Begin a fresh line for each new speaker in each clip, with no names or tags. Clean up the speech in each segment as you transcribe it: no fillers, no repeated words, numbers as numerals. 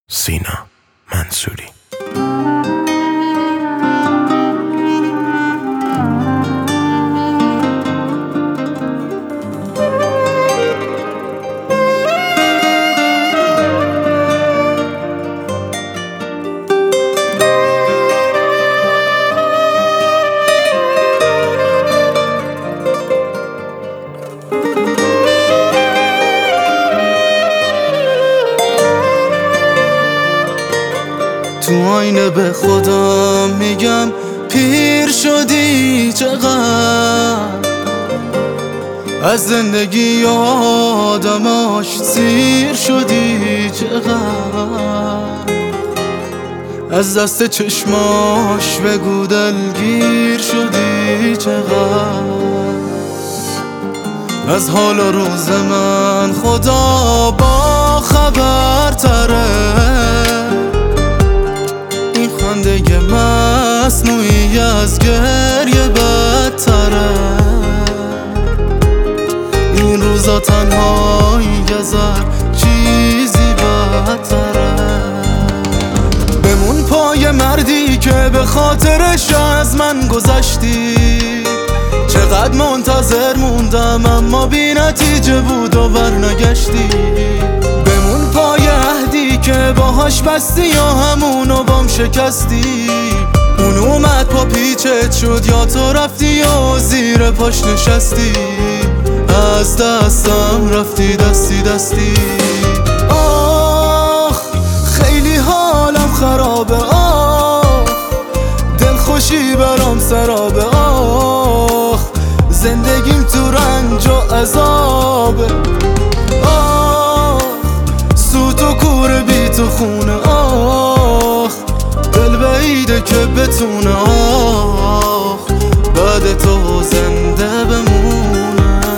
سینا منصوری.
تو آینه به خودم میگم پیر شدی چقدر، از زندگی آدماش سیر شدی چقدر، از دست چشماش بگو دلگیر شدی چقدر، از حال و روز من خدا با خبر تره، خنده مصنوعی از گریه بدتره، این روزا تنهایی گذر چیزی بدتره، بمون پای مردی که به خاطرش از من گذشتی، چقدر منتظر موندم اما بی نتیجه بود و برنگشتی، بمون پای عهدی که باهاش بستی یا همونو بام شکستی، اون اومد پا پیچت شد یا تو رفتی و زیر پاش نشستی، از دستم رفتی دستی دستی. آخ خیلی حالم خرابه، آخ دلخوشی برام سرابه، آخ زندگیم تو رنج و عذابه، آخ سوت و کور بی تو خونه، آخ دل بعیده که بتونه، آخ بعد تو زنده بمونه.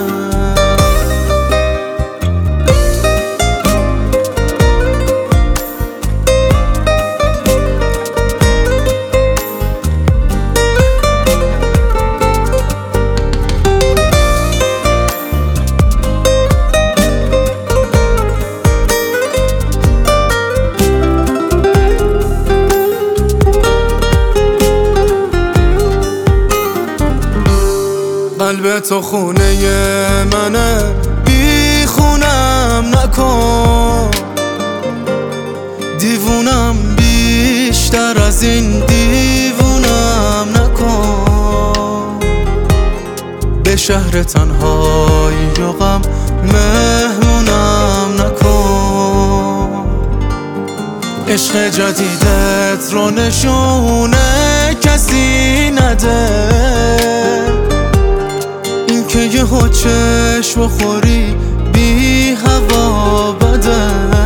قلب تو خونه منه، بی خونم نکن، دیوونم بیشتر از این دیوونم نکن، به شهر تنهایی و غم مهمونم نکن، عشق جدیدت رو نشونه کسی نده، که یهو چشم خوری بی هوا بده،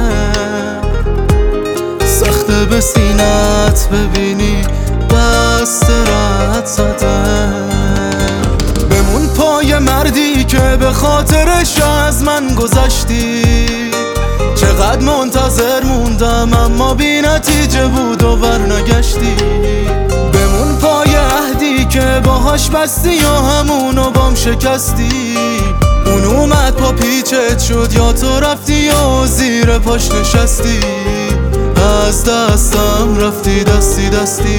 سخته به سینت ببینی بسترت زده، بمون پای مردی که به خاطرش از من گذشتی، چقدر منتظر موندم اما بی نتیجه بود و برنگشتی، بمون پای عهدی که باهاش بستی یا همونو بام شکستی، اون اومد پا پیچت شد یا تو رفتی و زیر پاش نشستی، از دستم رفتی دستی دستی.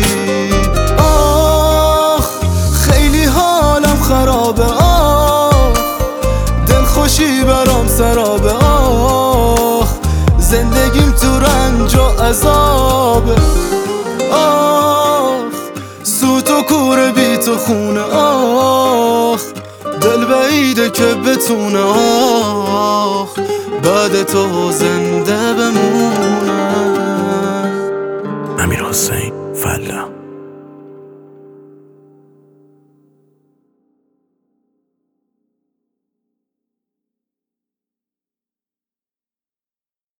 آخ خیلی حالم خرابه، آخ دلخوشی برام سرابه، آخ زندگیم تو رنج و عذابه، آخ سوت و کور بی تو خونه، آخ دل بعیده که بتونه، آخ بعد تو زنده